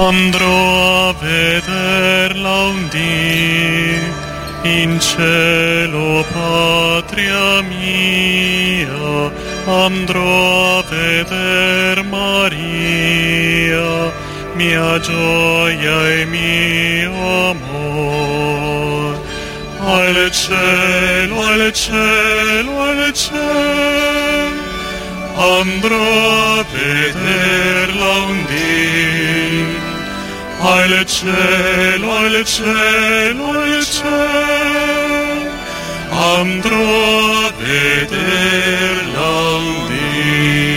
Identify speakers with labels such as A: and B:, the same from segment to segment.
A: Andrò a vederla un dì in cielo, patria mia, andrò a veder Maria, mia gioia e mio amor. Al cielo, al cielo, al cielo, andrò a vederla un dì. Al cielo, al cielo, al cielo, andrò a vederla un dì.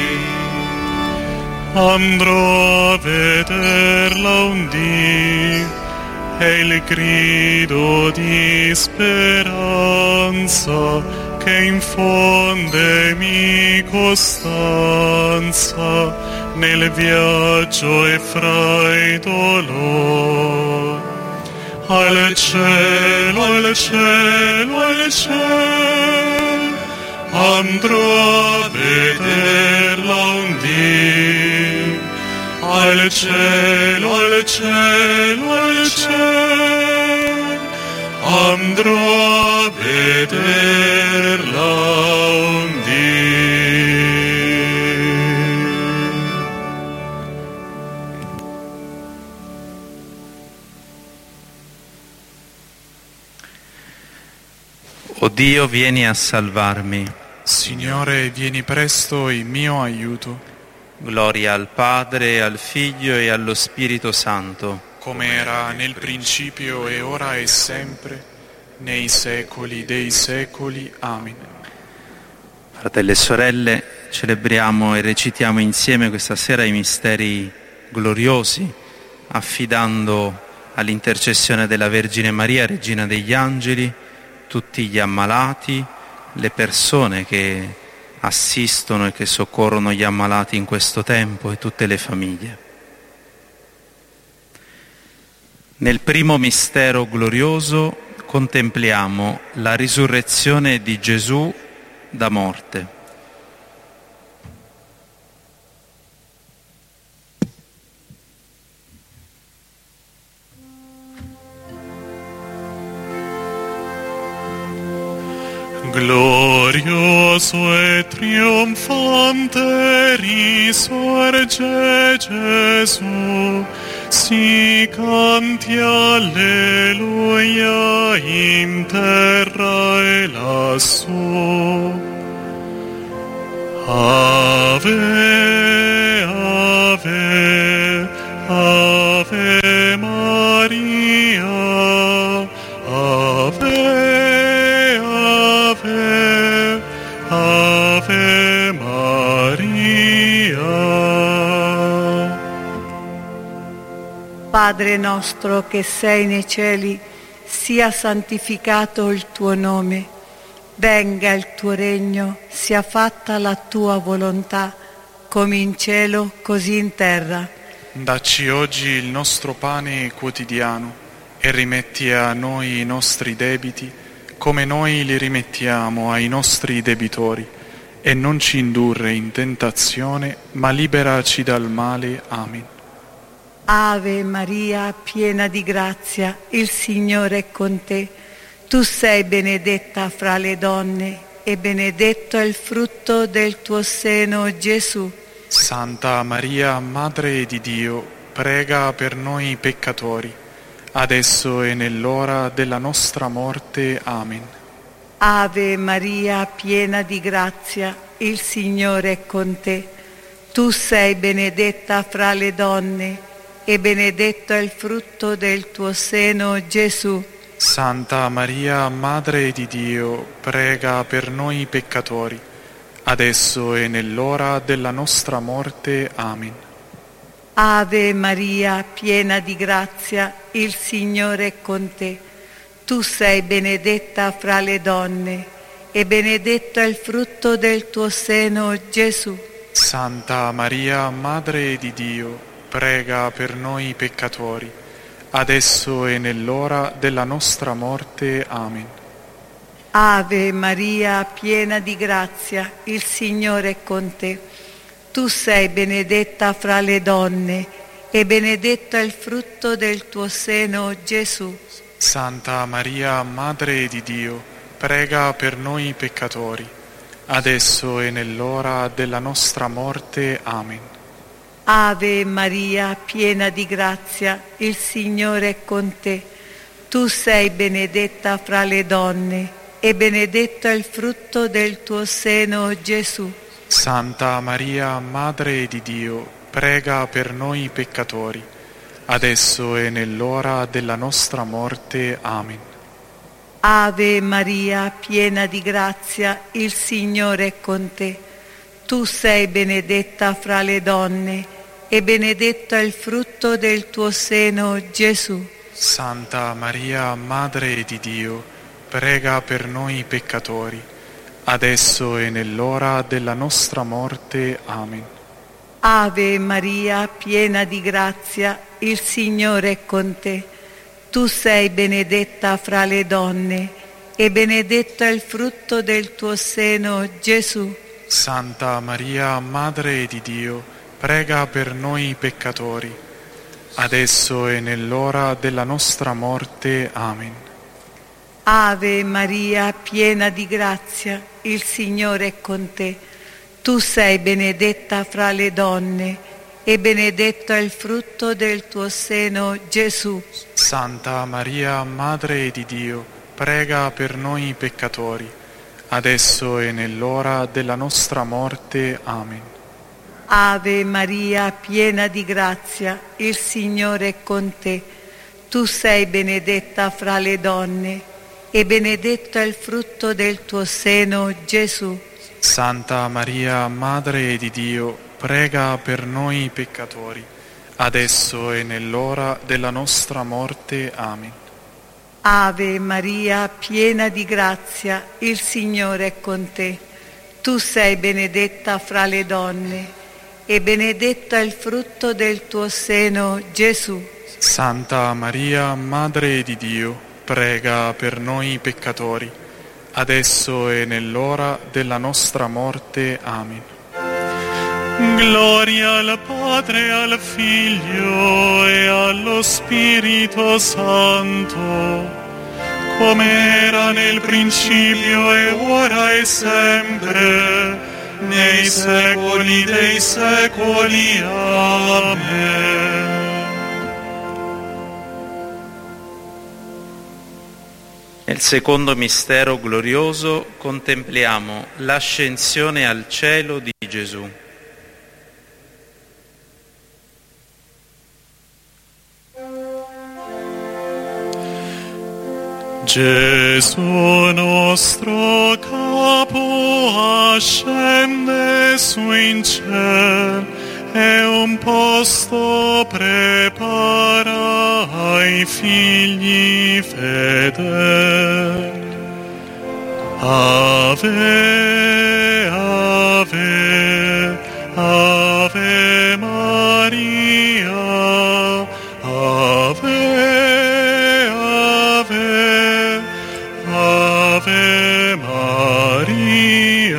A: Andrò a vederla un dì, è il grido di speranza che infondemi costanza nel viaggio e fra i dolori. Al cielo, al cielo, al cielo, andrò a vederla un dì. Al cielo, al cielo, al cielo, andrò a vederla un dì.
B: O Dio, vieni a salvarmi.
A: Signore, vieni presto in mio aiuto.
B: Gloria al Padre, al Figlio e allo Spirito Santo.
A: Come era nel principio e ora e sempre, nei secoli dei secoli. Amen.
B: Fratelli e sorelle, celebriamo e recitiamo insieme questa sera i misteri gloriosi, affidando all'intercessione della Vergine Maria, Regina degli Angeli, tutti gli ammalati, le persone che assistono e che soccorrono gli ammalati in questo tempo e tutte le famiglie. Nel primo mistero glorioso contempliamo la risurrezione di Gesù da morte.
A: Glorioso e trionfante risorge Gesù, si canti alleluia in terra e lassù. Ave, ave, ave Maria, ave, Ave Maria.
C: Padre nostro che sei nei cieli, sia santificato il tuo nome. Venga il tuo regno, sia fatta la tua volontà, come in cielo, così in terra.
A: Dacci oggi il nostro pane quotidiano e rimetti a noi i nostri debiti, come noi li rimettiamo ai nostri debitori, e non ci indurre in tentazione, ma liberaci dal male. Amen.
C: Ave Maria, piena di grazia, il Signore è con te. Tu sei benedetta fra le donne, e benedetto è il frutto del tuo seno, Gesù.
A: Santa Maria, Madre di Dio, prega per noi peccatori, adesso e nell'ora della nostra morte. Amen.
C: Ave Maria, piena di grazia, il Signore è con te. Tu sei benedetta fra le donne, e benedetto è il frutto del tuo seno, Gesù.
A: Santa Maria, Madre di Dio, prega per noi peccatori, adesso e nell'ora della nostra morte. Amen.
C: Ave Maria, piena di grazia, il Signore è con te. Tu sei benedetta fra le donne, e benedetto è il frutto del tuo seno, Gesù.
A: Santa Maria, Madre di Dio, prega per noi peccatori, adesso e nell'ora della nostra morte. Amen.
C: Ave Maria, piena di grazia, il Signore è con te. Tu sei benedetta fra le donne, e benedetto è il frutto del tuo seno, Gesù.
A: Santa Maria, Madre di Dio, prega per noi peccatori, adesso e nell'ora della nostra morte. Amen.
C: Ave Maria, piena di grazia, il Signore è con te. Tu sei benedetta fra le donne, e benedetto è il frutto del tuo seno, Gesù.
A: Santa Maria, Madre di Dio, prega per noi peccatori, adesso e nell'ora della nostra morte. Amen.
C: Ave Maria, piena di grazia, il Signore è con te. Tu sei benedetta fra le donne, e benedetto è il frutto del tuo seno, Gesù.
A: Santa Maria, Madre di Dio, prega per noi peccatori, adesso e nell'ora della nostra morte. Amen.
C: Ave Maria, piena di grazia, il Signore è con te. Tu sei benedetta fra le donne, e benedetto è il frutto del tuo seno, Gesù.
A: Santa Maria, Madre di Dio, prega per noi peccatori, adesso e nell'ora della nostra morte. Amen.
C: Ave Maria, piena di grazia, il Signore è con te. Tu sei benedetta fra le donne, e benedetto è il frutto del tuo seno, Gesù.
A: Santa Maria, Madre di Dio, prega per noi peccatori, adesso e nell'ora della nostra morte. Amen.
C: Ave Maria, piena di grazia, il Signore è con te. Tu sei benedetta fra le donne, e benedetto è il frutto del tuo seno, Gesù.
A: Santa Maria, Madre di Dio, prega per noi peccatori, adesso e nell'ora della nostra morte. Amen.
C: Ave Maria, piena di grazia, il Signore è con te. Tu sei benedetta fra le donne, e benedetto è il frutto del tuo seno, Gesù.
A: Santa Maria, Madre di Dio, prega per noi peccatori, adesso e nell'ora della nostra morte. Amen. Gloria al Padre, al Figlio e allo Spirito Santo, come era nel principio e ora e sempre, nei secoli dei secoli. Amen.
B: Nel secondo mistero glorioso contempliamo l'ascensione al cielo di Gesù.
A: Gesù nostro capo ascende su in ciel e un posto prepara ai figli fedeli. Ave, ave, ave Maria, ave, ave, ave Maria.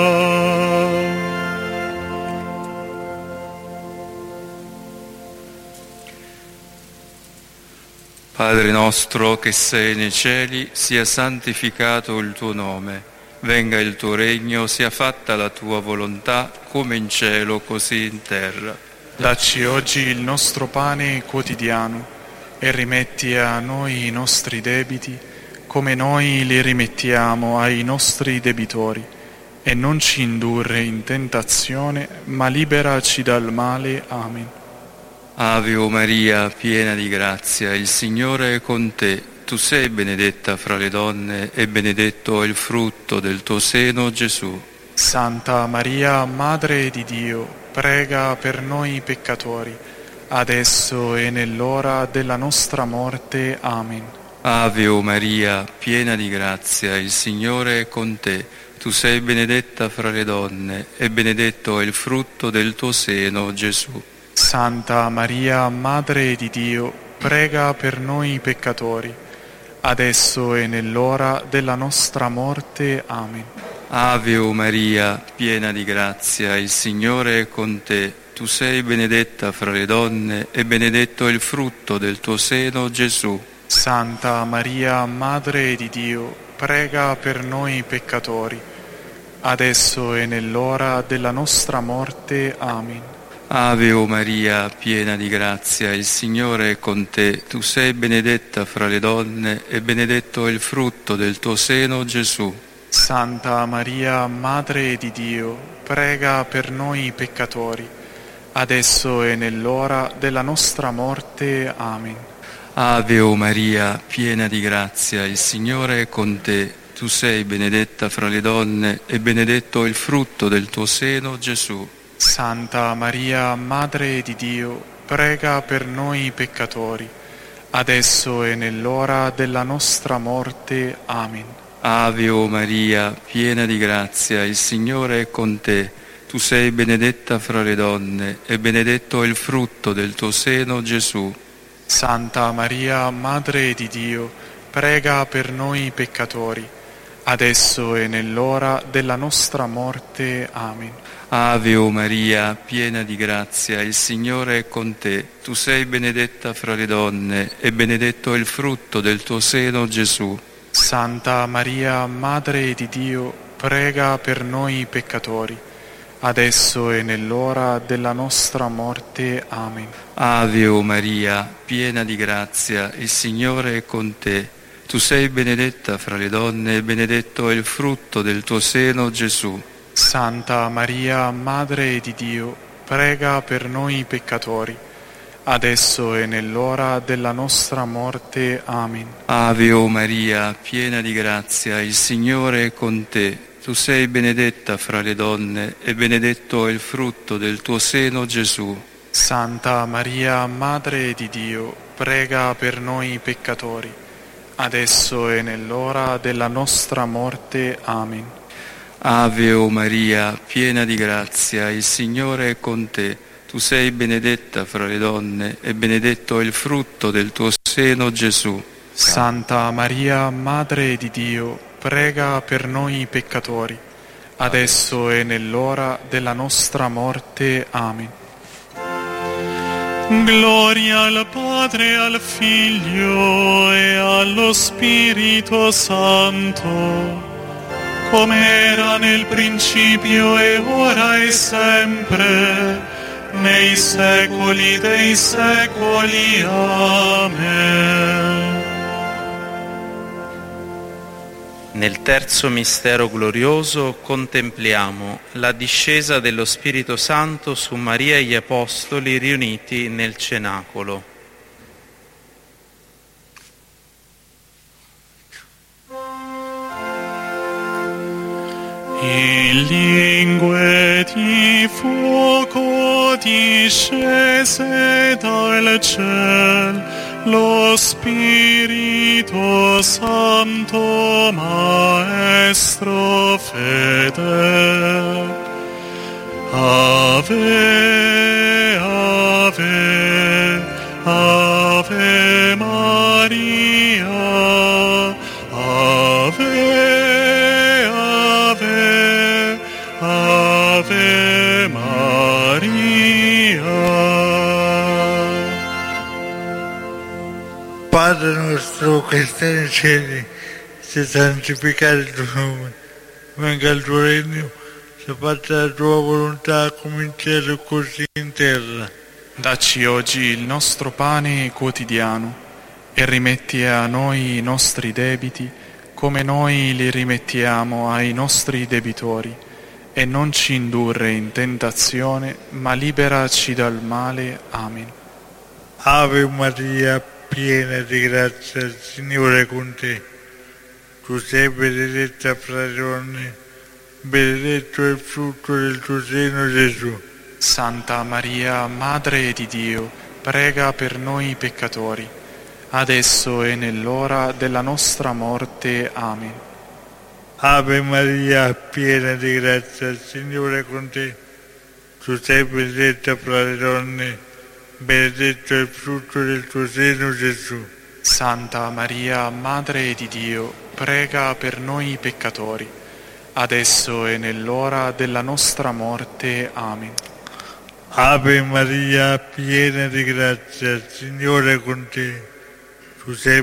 D: Padre nostro che sei nei cieli, sia santificato il tuo nome, venga il tuo regno, sia fatta la tua volontà, come in cielo così in terra.
A: Dacci oggi il nostro pane quotidiano e rimetti a noi i nostri debiti, come noi li rimettiamo ai nostri debitori, e non ci indurre in tentazione, ma liberaci dal male. Amen.
D: Ave o Maria, piena di grazia, il Signore è con te. Tu sei benedetta fra le donne e benedetto è il frutto del tuo seno, Gesù.
A: Santa Maria, Madre di Dio, prega per noi peccatori, adesso e nell'ora della nostra morte. Amen.
D: Ave o Maria, piena di grazia, il Signore è con te. Tu sei benedetta fra le donne e benedetto è il frutto del tuo seno, Gesù.
A: Santa Maria, Madre di Dio, prega per noi peccatori, adesso e nell'ora della nostra morte. Amen.
D: Ave o Maria, piena di grazia, il Signore è con te. tu sei benedetta fra le donne e benedetto è il frutto del tuo seno, Gesù.
A: Santa Maria, Madre di Dio, prega per noi peccatori, adesso e nell'ora della nostra morte. Amen.
D: Ave o Maria, piena di grazia, il Signore è con te. Tu sei benedetta fra le donne e benedetto è il frutto del tuo seno, Gesù.
A: Santa Maria, Madre di Dio, prega per noi peccatori, adesso e nell'ora della nostra morte. Amen.
D: Ave o Maria, piena di grazia, il Signore è con te. Tu sei benedetta fra le donne e benedetto è il frutto del tuo seno, Gesù.
A: Santa Maria, Madre di Dio, prega per noi peccatori, adesso e nell'ora della nostra morte. Amen.
D: Ave o Maria, piena di grazia, il Signore è con te. Tu sei benedetta fra le donne e benedetto è il frutto del tuo seno, Gesù.
A: Santa Maria, Madre di Dio, prega per noi peccatori, adesso e nell'ora della nostra morte. Amen.
D: Ave o Maria, piena di grazia, il Signore è con te. Tu sei benedetta fra le donne e benedetto è il frutto del tuo seno, Gesù.
A: Santa Maria, Madre di Dio, prega per noi peccatori, adesso e nell'ora della nostra morte. Amen.
D: Ave o Maria, piena di grazia, il Signore è con te. Tu sei benedetta fra le donne e benedetto è il frutto del tuo seno, Gesù.
A: Santa Maria, Madre di Dio, prega per noi peccatori, adesso e nell'ora della nostra morte. Amen.
D: Ave o Maria, piena di grazia, il Signore è con te. Tu sei benedetta fra le donne e benedetto è il frutto del tuo seno, Gesù.
A: Santa Maria, Madre di Dio, prega per noi peccatori, adesso e nell'ora della nostra morte. Amen.
D: Ave o Maria, piena di grazia, il Signore è con te. Tu sei benedetta fra le donne e benedetto è il frutto del tuo seno, Gesù.
A: Santa Maria, Madre di Dio, prega per noi peccatori, adesso e nell'ora della nostra morte. Amen. Gloria al Padre, al Figlio e allo Spirito Santo, come era nel principio e ora e sempre, nei secoli dei secoli. Amen.
B: Nel terzo mistero glorioso contempliamo la discesa dello Spirito Santo su Maria e gli Apostoli riuniti nel cenacolo.
A: In lingue di fuoco discese dal ciel lo Spirito Santo, Maestro fedel. Ave, Ave, Ave Maria, Ave, Ave Maria.
E: Padre nostro che stai nei cieli, sia santificato il tuo nome, venga il tuo regno, sia fatta la tua volontà come in cielo così in terra.
A: Dacci oggi il nostro pane quotidiano e rimetti a noi i nostri debiti come noi li rimettiamo ai nostri debitori, e non ci indurre in tentazione, ma liberaci dal male. Amen.
E: Ave Maria, piena di grazia, il Signore è con te. Tu sei benedetta fra le donne, benedetto è il frutto del tuo seno, Gesù.
A: Santa Maria, Madre di Dio, prega per noi peccatori, adesso e nell'ora della nostra morte. Amen.
E: Ave Maria, piena di grazia, il Signore è con te. Tu sei benedetta fra le donne, benedetto è il frutto del tuo seno, Gesù.
A: Santa Maria, Madre di Dio, prega per noi peccatori, adesso e nell'ora della nostra morte. Amen.
E: Ave Maria, piena di grazia, il Signore è con te. Tu sei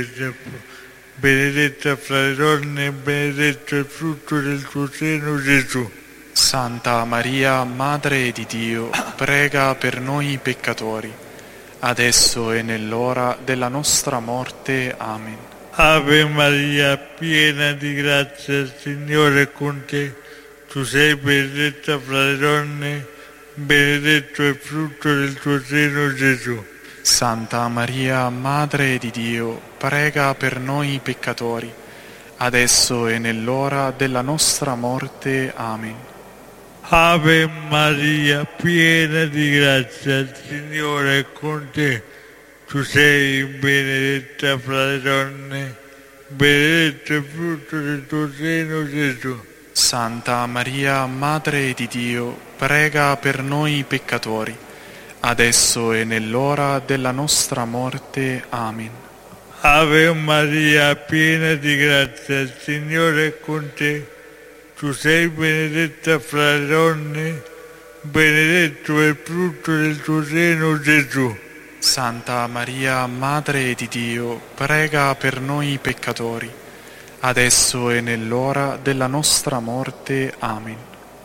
E: benedetta fra le donne e benedetto il frutto del tuo seno, Gesù.
A: Santa Maria, Madre di Dio, prega per noi peccatori, adesso e nell'ora della nostra morte. Amen.
E: Ave Maria, piena di grazia, il Signore è con te. Tu sei benedetta fra le donne, benedetto è il frutto del tuo seno, Gesù.
A: Santa Maria, Madre di Dio, prega per noi peccatori, adesso e nell'ora della nostra morte. Amen.
E: Ave Maria, piena di grazia, il Signore è con te. Tu sei benedetta fra le donne, benedetto è il frutto del tuo seno, Gesù.
A: Santa Maria, Madre di Dio, prega per noi peccatori, adesso e nell'ora della nostra morte. Amen.
E: Ave Maria, piena di grazia, il Signore è con te. Tu sei benedetta fra le donne, benedetto è il frutto del tuo seno, Gesù.
A: Santa Maria, Madre di Dio, prega per noi peccatori, adesso e nell'ora della nostra morte. Amen.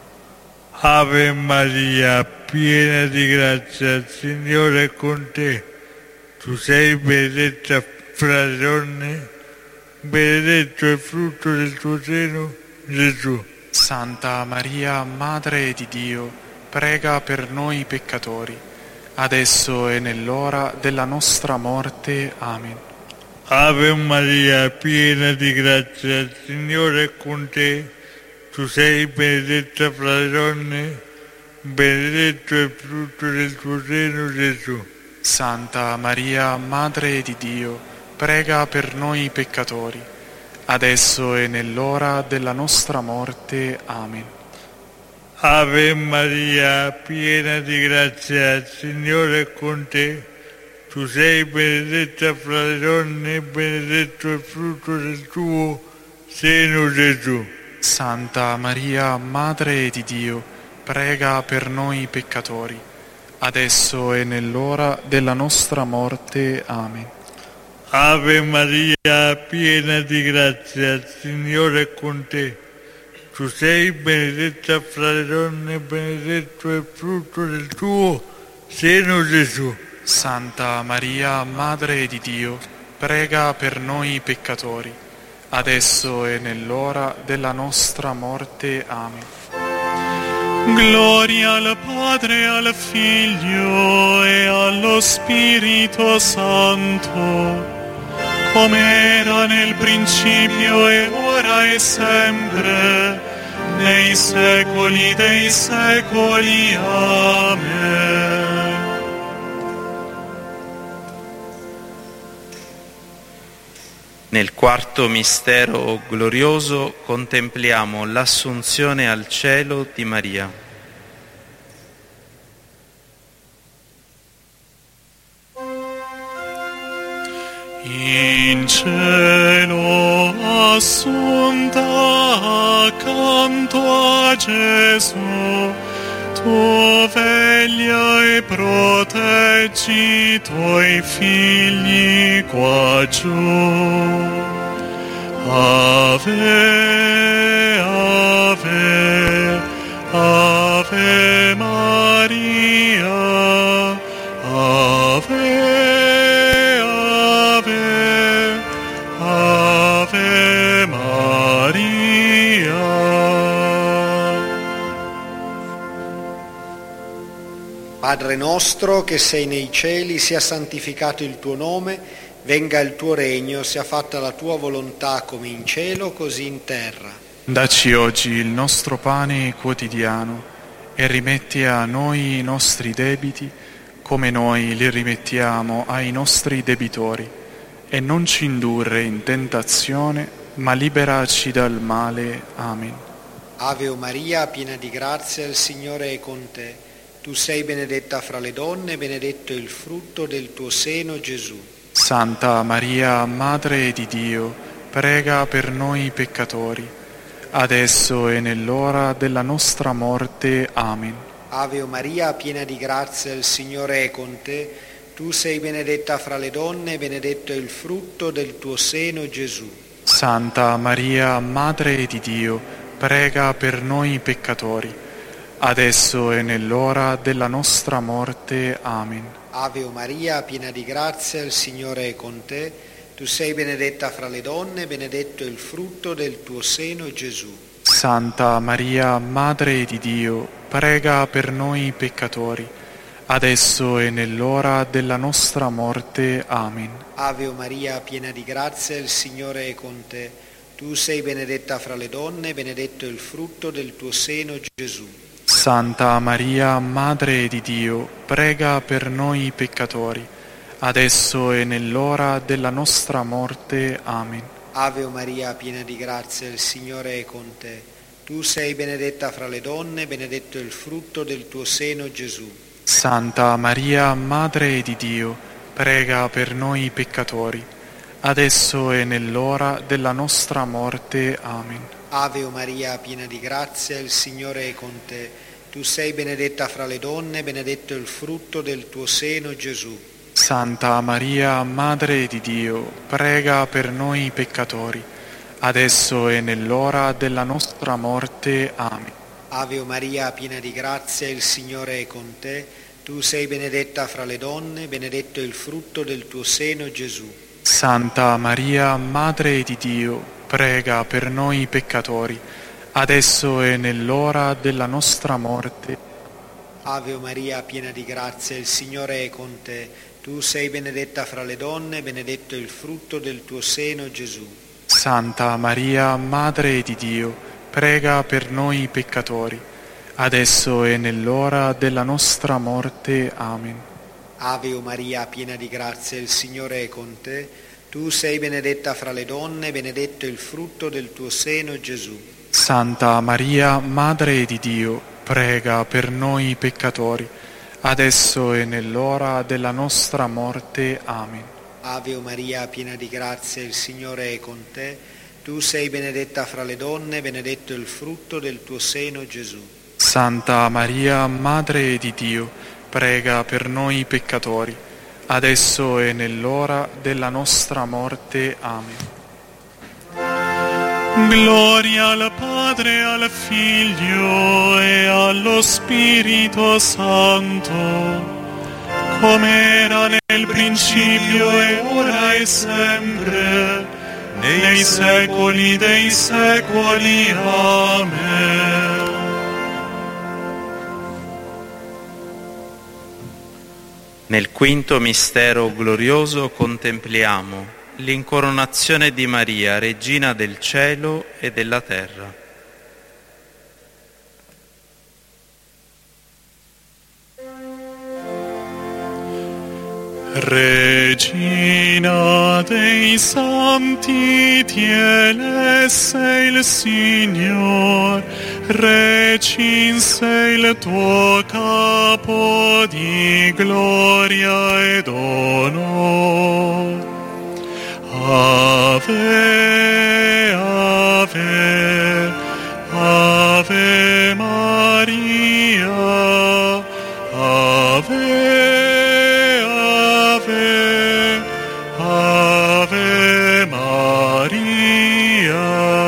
E: Ave Maria, piena di grazia, il Signore è con te. Tu sei benedetta fra le donne, benedetto è il frutto del tuo seno, Gesù.
A: Santa Maria, Madre di Dio, prega per noi peccatori, adesso e nell'ora della nostra morte. Amen.
E: Ave Maria, piena di grazia, il Signore è con te. Tu sei benedetta fra le donne, benedetto è il frutto del tuo seno, Gesù.
A: Santa Maria, Madre di Dio, prega per noi peccatori, adesso e nell'ora della nostra morte. Amen.
E: Ave Maria, piena di grazia, il Signore è con te. Tu sei benedetta fra le donne, benedetto è il frutto del tuo seno, Gesù.
A: Santa Maria, Madre di Dio, prega per noi peccatori, adesso e nell'ora della nostra morte. Amen.
E: Ave Maria, piena di grazia, il Signore è con te. Tu sei benedetta fra le donne, benedetto è il frutto del tuo seno, Gesù.
A: Santa Maria, Madre di Dio, prega per noi peccatori, adesso e nell'ora della nostra morte. Amen. Gloria al Padre, al Figlio e allo Spirito Santo, come era nel principio e ora e sempre, nei secoli dei secoli. Amen.
B: Nel quarto mistero glorioso contempliamo l'assunzione al cielo di Maria.
A: In cielo assunta accanto a Gesù, tu veglia e proteggi i tuoi figli qua giù. Ave, ave, ave Maria, ave, ave, ave Maria.
F: Padre nostro che sei nei cieli, sia santificato il tuo nome, venga il tuo regno, sia fatta la tua volontà come in cielo, così in terra.
A: Dacci oggi il nostro pane quotidiano e rimetti a noi i nostri debiti come noi li rimettiamo ai nostri debitori, e non ci indurre in tentazione, ma liberaci dal male. Amen.
F: Ave Maria, piena di grazia, il Signore è con te. Tu sei benedetta fra le donne, benedetto è il frutto del tuo seno, Gesù.
A: Santa Maria, Madre di Dio, prega per noi peccatori, adesso e nell'ora della nostra morte. Amen.
F: Ave Maria, piena di grazia, il Signore è con te. Tu sei benedetta fra le donne, benedetto è il frutto del tuo seno, Gesù.
A: Santa Maria, Madre di Dio, prega per noi peccatori, adesso e nell'ora della nostra morte. Amen.
F: Ave Maria, piena di grazia, il Signore è con te. Tu sei benedetta fra le donne, benedetto è il frutto del tuo seno, Gesù.
A: Santa Maria, Madre di Dio, prega per noi peccatori, adesso e nell'ora della nostra morte. Amen.
F: Ave Maria, piena di grazia, il Signore è con te. Tu sei benedetta fra le donne, benedetto è il frutto del tuo seno, Gesù.
A: Santa Maria, Madre di Dio, prega per noi peccatori, adesso e nell'ora della nostra morte. Amen.
F: Ave Maria, piena di grazia, il Signore è con te. Tu sei benedetta fra le donne, benedetto è il frutto del tuo seno, Gesù.
A: Santa Maria, Madre di Dio, prega per noi peccatori, adesso e nell'ora della nostra morte. Amen.
F: Ave Maria, piena di grazia, il Signore è con te. Tu sei benedetta fra le donne, benedetto è il frutto del tuo seno, Gesù.
A: Santa Maria, Madre di Dio, prega per noi peccatori, adesso e nell'ora della nostra morte. Amen.
F: Ave Maria, piena di grazia, il Signore è con te. Tu sei benedetta fra le donne, benedetto è il frutto del tuo seno, Gesù.
A: Santa Maria, Madre di Dio, prega per noi peccatori, adesso e nell'ora della nostra morte.
F: Ave Maria, piena di grazia, il Signore è con te. Tu sei benedetta fra le donne, benedetto è il frutto del tuo seno, Gesù.
A: Santa Maria, Madre di Dio, prega per noi peccatori, adesso e nell'ora della nostra morte. Amen.
F: Ave Maria, piena di grazia, il Signore è con te. Tu sei benedetta fra le donne, benedetto è il frutto del tuo seno, Gesù.
A: Santa Maria, Madre di Dio, prega per noi peccatori, adesso e nell'ora della nostra morte. Amen.
F: Ave Maria, piena di grazia, il Signore è con te. Tu sei benedetta fra le donne, benedetto è il frutto del tuo seno, Gesù.
A: Santa Maria, Madre di Dio, prega per noi peccatori, adesso e nell'ora della nostra morte. Amen. Gloria al Padre, al Figlio e allo Spirito Santo, come era nel principio e ora e sempre, nei secoli dei secoli. Amen.
B: Nel quinto mistero glorioso contempliamo l'incoronazione di Maria, Regina del cielo e della terra.
A: Regina dei santi, tielesse il Signor, recinse il tuo capo di gloria ed onor. Ave, Ave, Ave Maria, Ave, Ave, Ave Maria.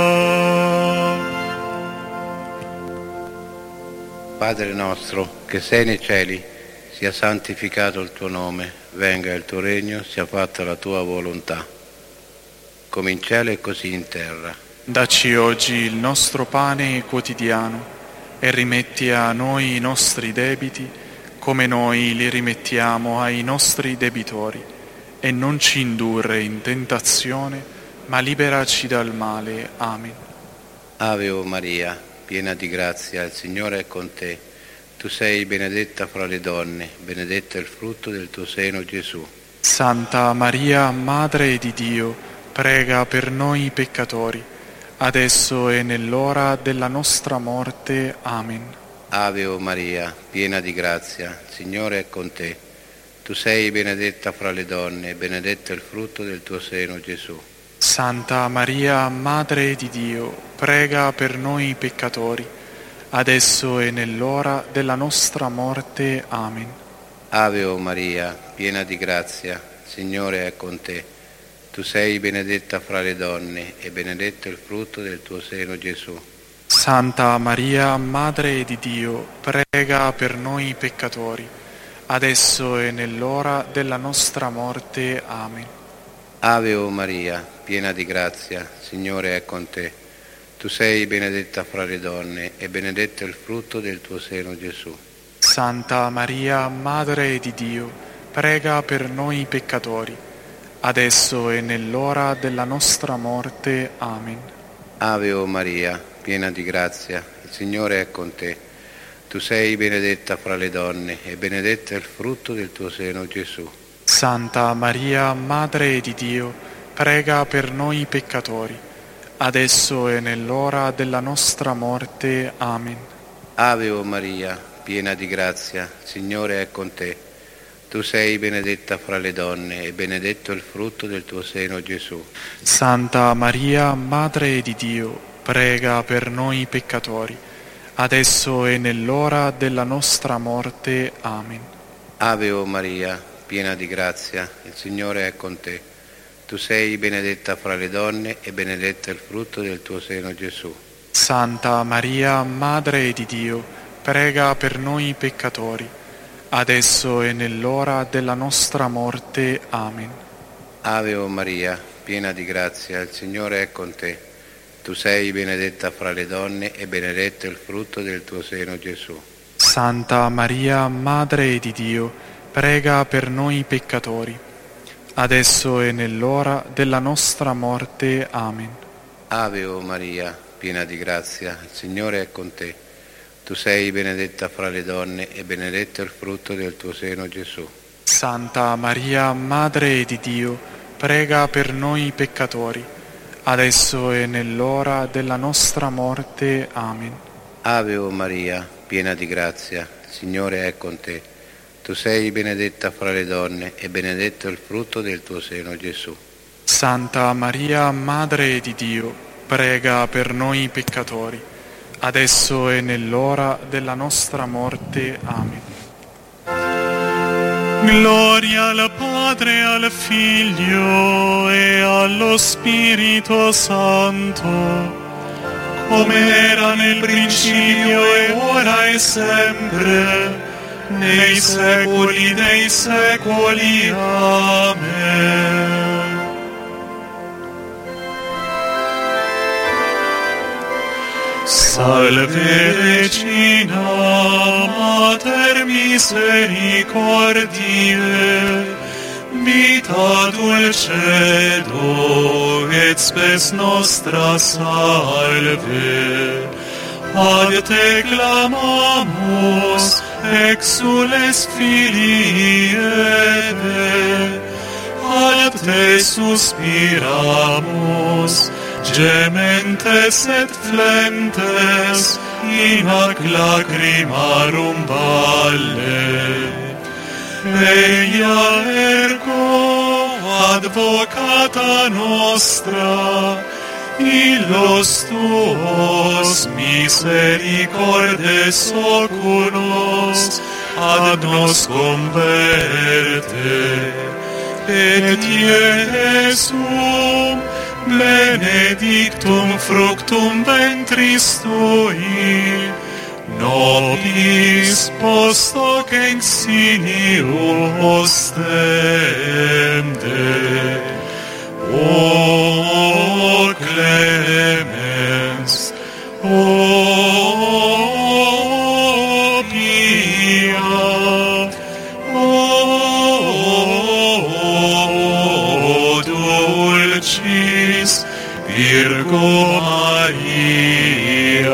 G: Padre nostro, che sei nei cieli, sia santificato il tuo nome, venga il tuo regno, sia fatta la tua volontà, come in cielo e così in terra.
A: Dacci oggi il nostro pane quotidiano e rimetti a noi i nostri debiti come noi li rimettiamo ai nostri debitori, e non ci indurre in tentazione, ma liberaci dal male. Amen.
G: Ave Maria, piena di grazia, il Signore è con te. Tu sei benedetta fra le donne, benedetto è il frutto del tuo seno, Gesù.
A: Santa Maria, Madre di Dio, prega per noi peccatori, adesso e nell'ora della nostra morte. Amen.
G: Ave Maria, piena di grazia, il Signore è con te. Tu sei benedetta fra le donne, benedetto è il frutto del tuo seno, Gesù.
A: Santa Maria, Madre di Dio, prega per noi peccatori, adesso e nell'ora della nostra morte. Amen.
G: Ave o Maria, piena di grazia, il Signore è con te. Tu sei benedetta fra le donne e benedetto il frutto del tuo seno, Gesù.
A: Santa Maria, Madre di Dio, prega per noi peccatori, adesso e nell'ora della nostra morte. Amen.
G: Ave o Maria, piena di grazia, il Signore è con te. Tu sei benedetta fra le donne e benedetto il frutto del tuo seno, Gesù.
A: Santa Maria, Madre di Dio, prega per noi peccatori, adesso e nell'ora della nostra morte. Amen.
G: Ave o Maria, piena di grazia, il Signore è con te. Tu sei benedetta fra le donne e benedetto il frutto del tuo seno, Gesù.
A: Santa Maria, Madre di Dio, prega per noi peccatori, adesso e nell'ora della nostra morte. Amen.
G: Ave o Maria, piena di grazia, il Signore è con te. Tu sei benedetta fra le donne e benedetto il frutto del tuo seno, Gesù.
A: Santa Maria, Madre di Dio, prega per noi peccatori, adesso e nell'ora della nostra morte. Amen.
G: Ave o Maria, piena di grazia, il Signore è con te. Tu sei benedetta fra le donne e benedetto il frutto del tuo seno, Gesù.
A: Santa Maria, Madre di Dio, prega per noi peccatori, adesso e nell'ora della nostra morte. Amen.
G: Ave o Maria, piena di grazia, il Signore è con te. Tu sei benedetta fra le donne e benedetto il frutto del tuo seno, Gesù.
A: Santa Maria, Madre di Dio, prega per noi peccatori, adesso e nell'ora della nostra morte. Amen.
G: Ave o Maria, piena di grazia, il Signore è con te. Tu sei benedetta fra le donne e benedetto il frutto del tuo seno, Gesù.
A: Santa Maria, Madre di Dio, prega per noi peccatori, adesso e nell'ora della nostra morte. Amen.
G: Ave o Maria, piena di grazia, il Signore è con te. Tu sei benedetta fra le donne e benedetto il frutto del tuo seno, Gesù.
A: Santa Maria, Madre di Dio, prega per noi peccatori, adesso e nell'ora della nostra morte. Amen. Gloria al Padre, al Figlio e allo Spirito Santo, come era nel principio e ora e sempre, nei secoli dei secoli. Amen. Salve Regina, Mater misericordiae, vita dulcedo et spes nostra salve. Ad te clamamus, exules filii Eve, ad te suspiramus, gementes et flentes, in ac lacrimarum valle. Eia ergo advocata nostra, illos tuos misericordes oculos ad nos converte, et Iesum benedictum fructum ventris tui, nobis post hoc exilius temde. O clemens, o pia, o dulcis Virgo Maria.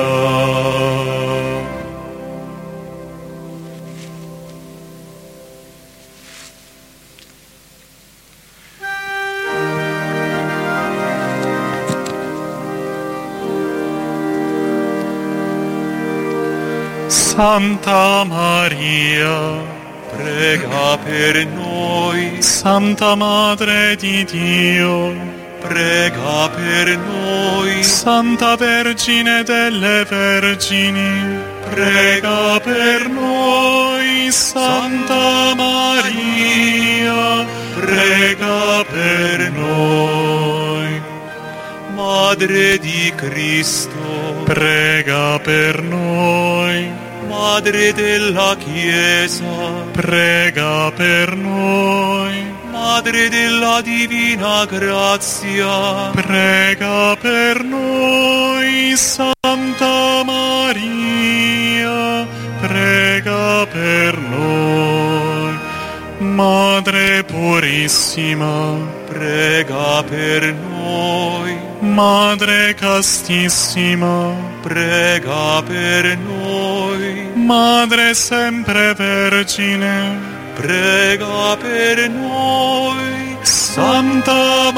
A: Santa Maria, prega per noi. Santa Madre di Dio,
D: prega per noi.
A: Santa Vergine delle Vergini, prega per noi. Santa Maria, prega per noi.
D: Madre di Cristo,
A: prega per noi.
D: Madre della Chiesa,
A: prega per noi.
D: Madre della Divina Grazia,
A: prega per noi. Santa Maria, prega per noi. Madre purissima,
D: prega per noi.
A: Madre castissima,
D: prega per noi.
A: Madre sempre Vergine,
D: prega per noi.
A: Santa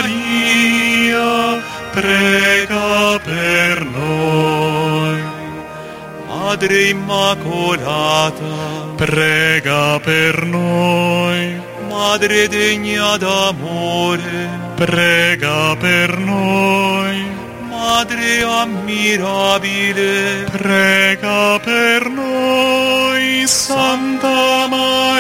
A: Maria, prega per noi.
D: Madre Immacolata,
A: prega per noi.
D: Madre degna d'amore,
A: prega per noi.
D: Madre ammirabile,
A: prega per noi. Santa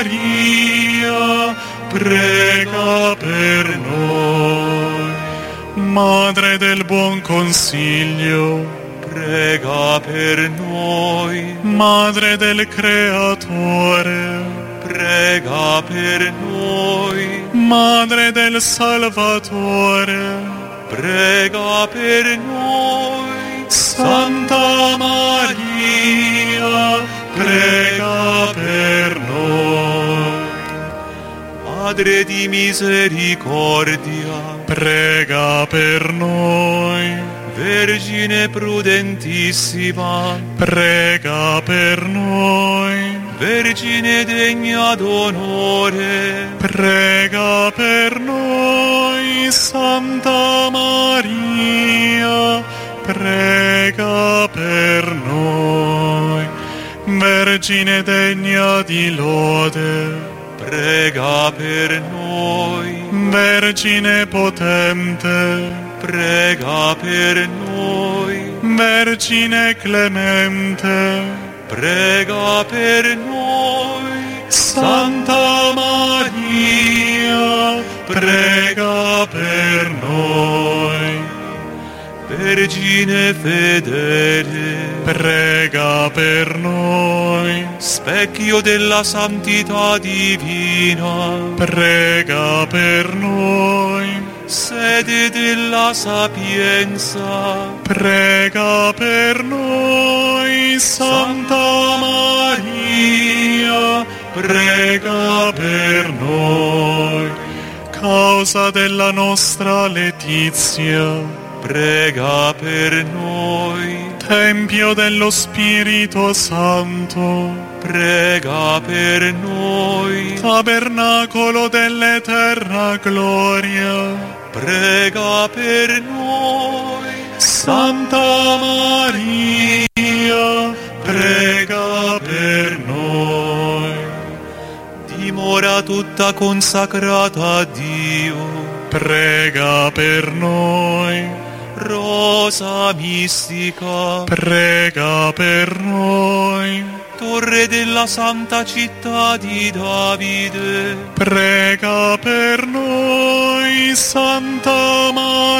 A: Maria, prega per noi. Madre del buon consiglio,
D: prega per noi.
A: Madre del Creatore,
D: prega per noi.
A: Madre del Salvatore,
D: prega per noi.
A: Santa Maria, prega per noi.
D: Madre di misericordia,
A: prega per noi.
D: Vergine prudentissima,
A: prega per noi.
D: Vergine degna d'onore,
A: prega per noi. Santa Maria, prega per noi. Vergine degna di lode,
D: prega per noi.
A: Vergine potente,
D: prega per noi.
A: Vergine clemente,
D: prega per noi.
A: Santa Maria, prega per noi.
D: Vergine fedele,
A: prega per noi.
D: Specchio della santità divina,
A: prega per noi.
D: Sede della sapienza,
A: prega per noi. Santa Maria, prega per noi. Causa della nostra letizia,
D: prega per noi.
A: Tempio dello Spirito Santo,
D: prega per noi.
A: Tabernacolo dell'eterna gloria,
D: prega per noi.
A: Santa Maria, prega per noi.
D: Dimora tutta consacrata a Dio,
A: prega per noi.
D: Rosa mistica,
A: prega per noi.
D: Torre della santa città di Davide,
A: prega per noi. Santa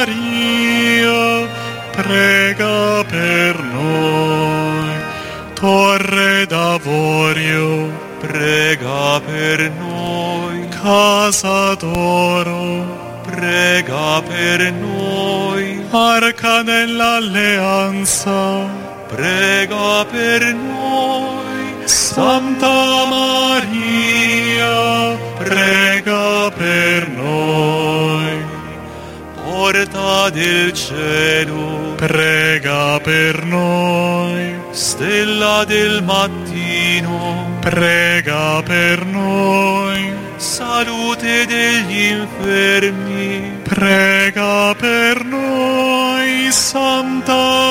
A: Maria, prega per noi. Torre d'Avorio,
D: prega per noi.
A: Casa d'Oro,
D: prega per noi.
A: Arca dell'Alleanza,
D: prega per noi.
A: Santa Maria, prega per noi.
D: Porta del cielo,
A: prega per noi.
D: Stella del mattino,
A: prega per noi.
D: Salute degli infermi,
A: prega per noi. Santa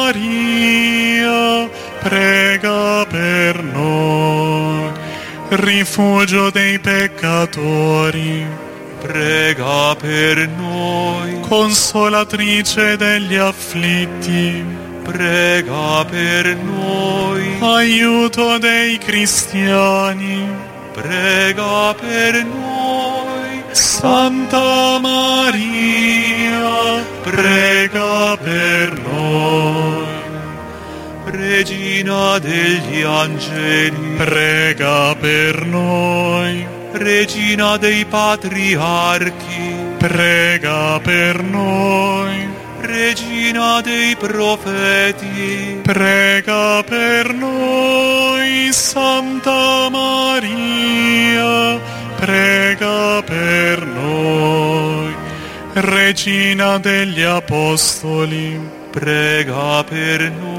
A: Maria, prega per noi. Rifugio dei peccatori,
D: prega per noi.
A: Consolatrice degli afflitti,
D: prega per noi.
A: aiuto dei cristiani,
D: prega per noi.
A: Santa Maria, prega per noi.
D: Regina degli angeli,
A: prega per noi.
D: Regina dei patriarchi,
A: prega per noi.
D: Regina dei profeti,
A: prega per noi. Santa Maria, prega per noi. Regina degli apostoli,
D: prega per noi.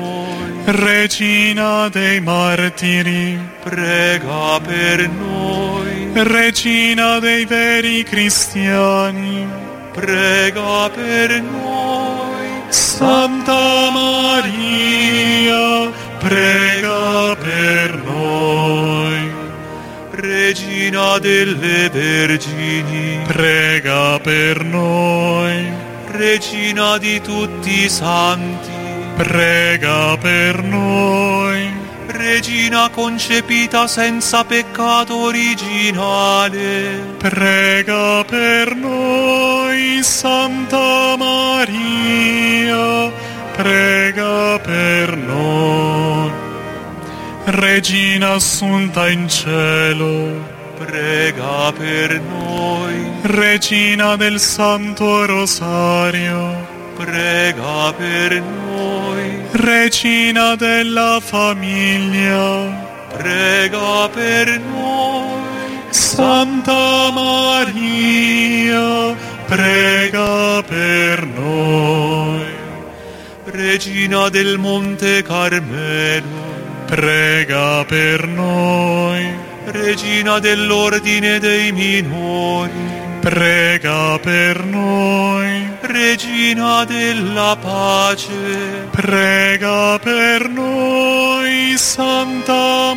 A: Regina dei martiri,
D: prega per noi.
A: Regina dei veri cristiani,
D: prega per noi.
A: Santa Maria, prega per noi.
D: Regina delle vergini,
A: prega per noi.
D: Regina di tutti i santi,
A: prega per noi.
D: Regina concepita senza peccato originale,
A: prega per noi. Santa Maria, prega per noi. Regina assunta in cielo,
D: prega per noi.
A: Regina del Santo Rosario,
D: prega per noi.
A: Regina della famiglia,
D: prega per noi.
A: Santa Maria, prega per noi.
D: Regina del Monte Carmelo,
A: prega per noi.
D: Regina dell'Ordine dei Minori,
A: prega per noi.
D: Regina della pace,
A: prega per noi. Santa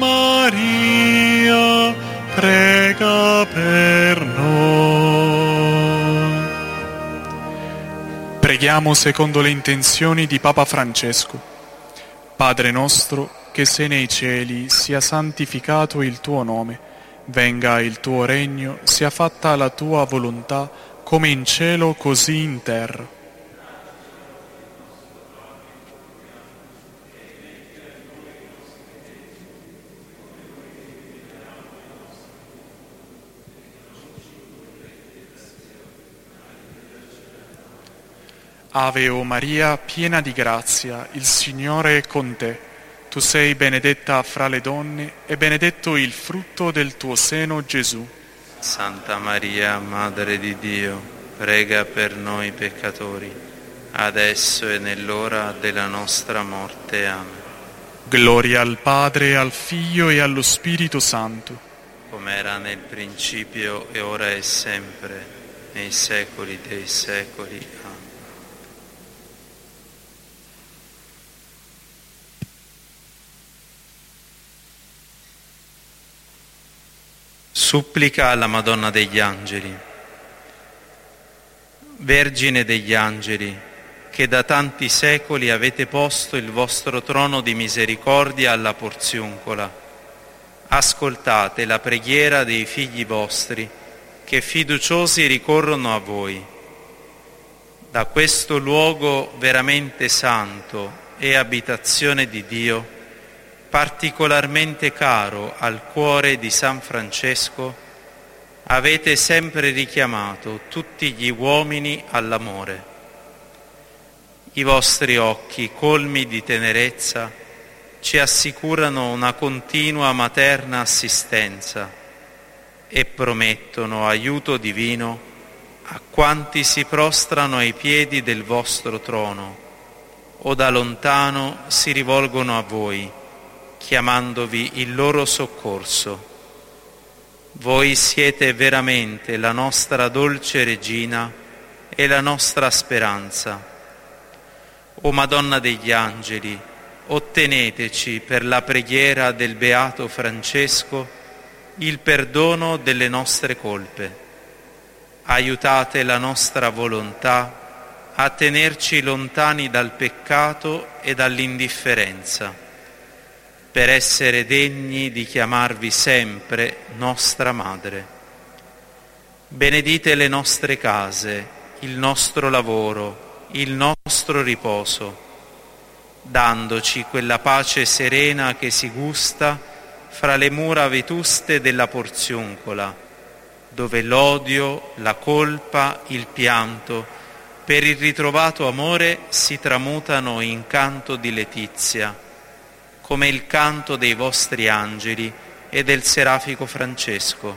A: Maria, prega per noi. Preghiamo secondo le intenzioni di Papa Francesco. Padre nostro, che sei nei cieli, sia santificato il tuo nome. Venga il tuo regno, sia fatta la tua volontà, come in cielo così in terra. Ave o Maria, piena di grazia, il Signore è con te. Tu sei benedetta fra le donne e benedetto il frutto del tuo seno, Gesù.
B: Santa Maria, Madre di Dio, prega per noi peccatori, adesso e nell'ora della nostra morte. Amen.
A: Gloria al Padre, al Figlio e allo Spirito Santo,
B: come era nel principio e ora e sempre, nei secoli dei secoli. Amen. Supplica alla Madonna degli Angeli. Vergine degli Angeli, che da tanti secoli avete posto il vostro trono di misericordia alla Porziuncola, ascoltate la preghiera dei figli vostri, che fiduciosi ricorrono a voi. Da questo luogo veramente santo e abitazione di Dio, particolarmente caro al cuore di San Francesco, avete sempre richiamato tutti gli uomini all'amore. I vostri occhi, colmi di tenerezza, ci assicurano una continua materna assistenza e promettono aiuto divino a quanti si prostrano ai piedi del vostro trono o da lontano si rivolgono a voi, chiamandovi il loro soccorso. Voi siete veramente la nostra dolce Regina e la nostra speranza. O Madonna degli Angeli, otteneteci per la preghiera del Beato Francesco il perdono delle nostre colpe. aiutate la nostra volontà a tenerci lontani dal peccato e dall'indifferenza, per essere degni di chiamarvi sempre nostra Madre. Benedite le nostre case, il nostro lavoro, il nostro riposo, dandoci quella pace serena che si gusta fra le mura vetuste della Porziuncola, dove l'odio, la colpa, il pianto per il ritrovato amore si tramutano in canto di letizia, come il canto dei vostri angeli e del serafico Francesco.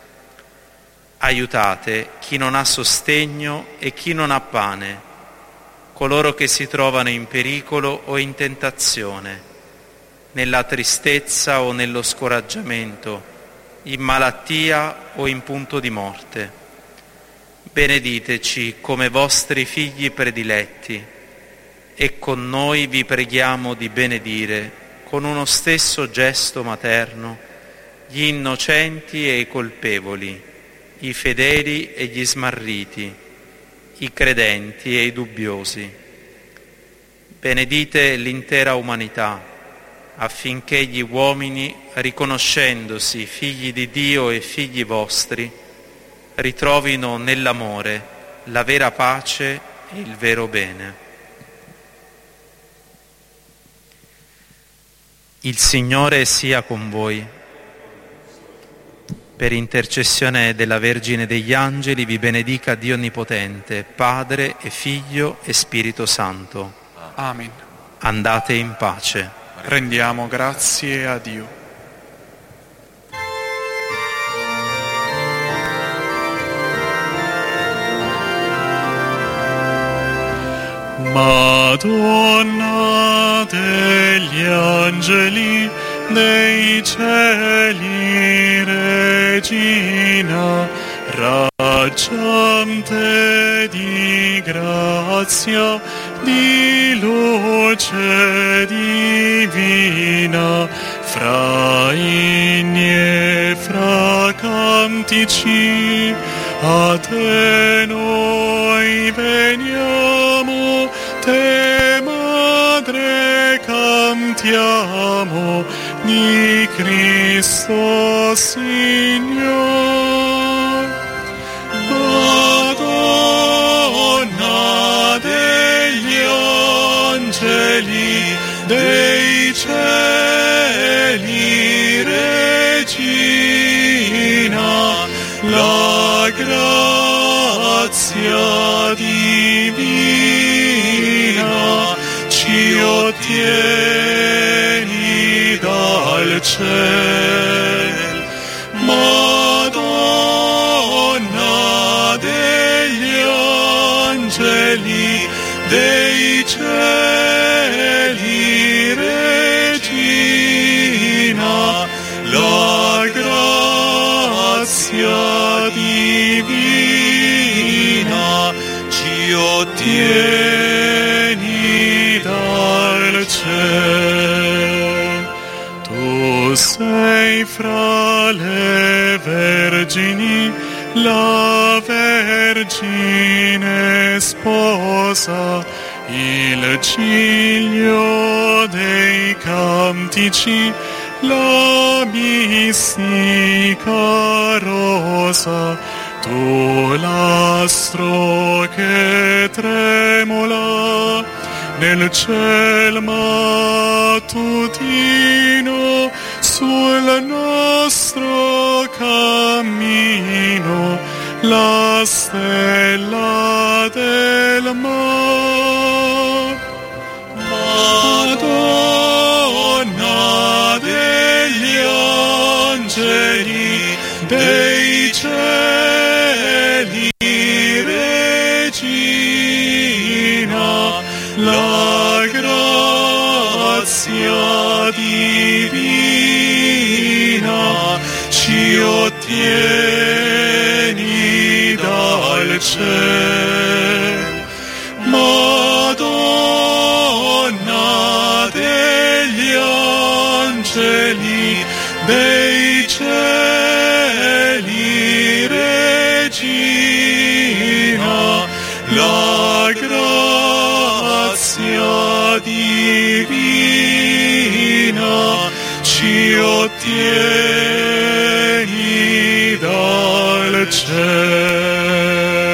B: Aiutate chi non ha sostegno e chi non ha pane, coloro che si trovano in pericolo o in tentazione, nella tristezza o nello scoraggiamento, in malattia o in punto di morte. Benediteci come vostri figli prediletti e con noi vi preghiamo di benedire con uno stesso gesto materno gli innocenti e i colpevoli, i fedeli e gli smarriti, i credenti e i dubbiosi. Benedite l'intera umanità affinché gli uomini, riconoscendosi figli di Dio e figli vostri, ritrovino nell'amore la vera pace e il vero bene. Il Signore sia con voi. Per intercessione della Vergine degli Angeli vi benedica Dio Onnipotente, Padre e Figlio e Spirito Santo.
A: Amen.
B: Andate in pace.
A: Rendiamo grazie a Dio. Madonna degli angeli, dei cieli, Regina, raggiante di grazia, di luce divina, fra inni e fra cantici, a te noi veniamo, te Madre cantiamo, di Cristo Signor. Madonna degli angeli, dei cieli, Regina, la grazia divina ci ottieni dal cielo. Madonna degli angeli, dei cieli, Regina, la grazia divina ci ottieni dal cielo. Tu sei fra le vergini la Vergine sposa, il ciglio dei cantici, la mistica rosa, tu l'astro che tremola nel ciel mattutino, sul nostro cammino, la stella del mar. Madonna degli angeli, dei cieli, Regina, la grazia divina ci ottieni dal cielo. Madonna degli angeli, dei cieli, Regina, grazia divina ci ottieni dal cielo.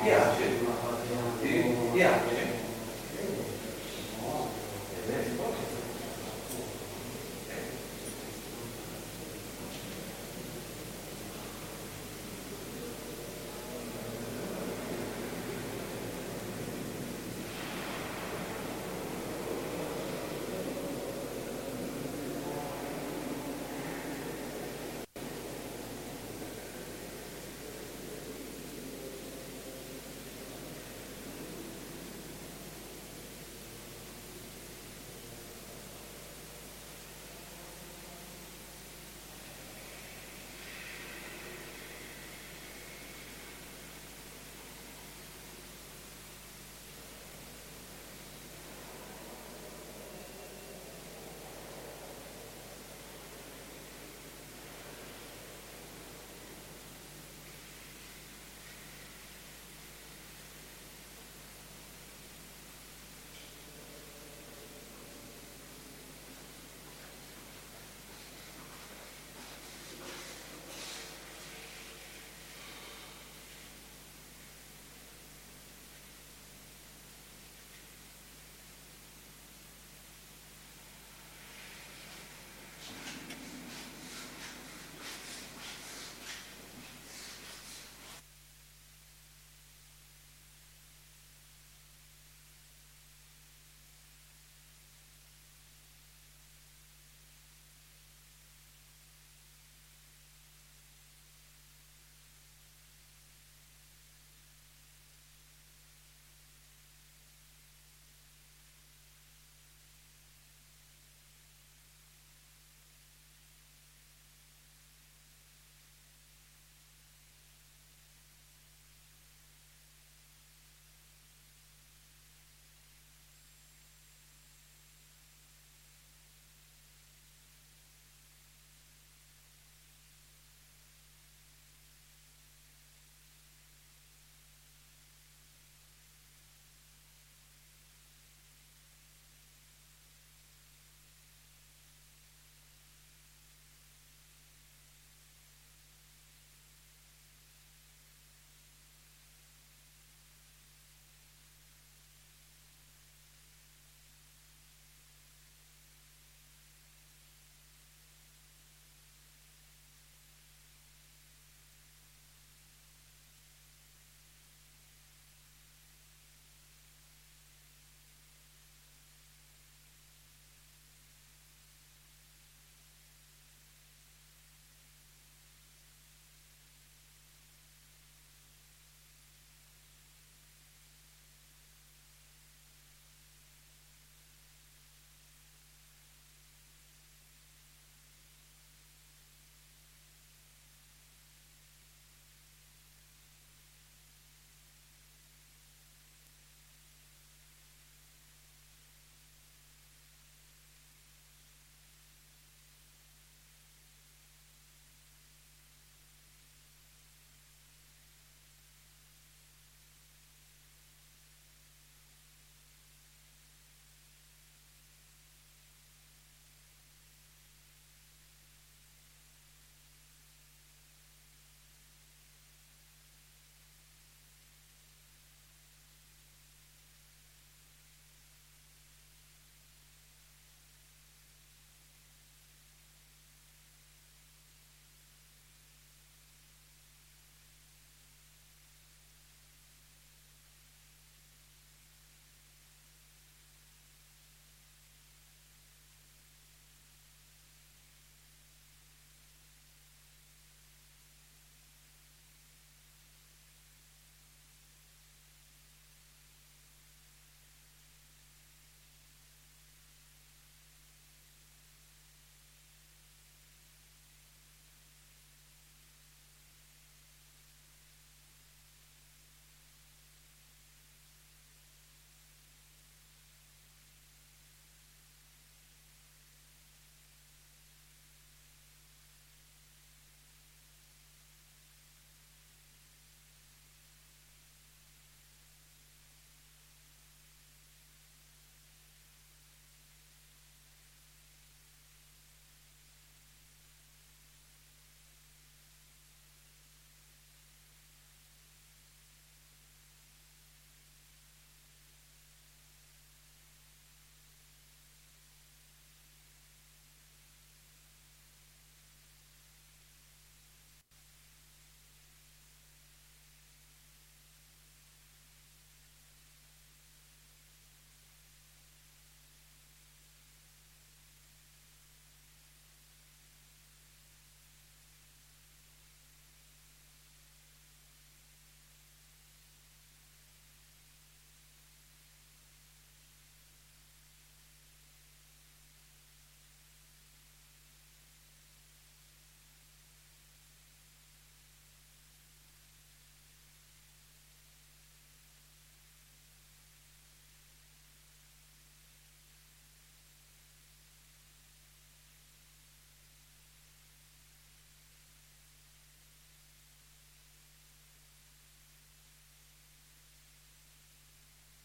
H: Piace.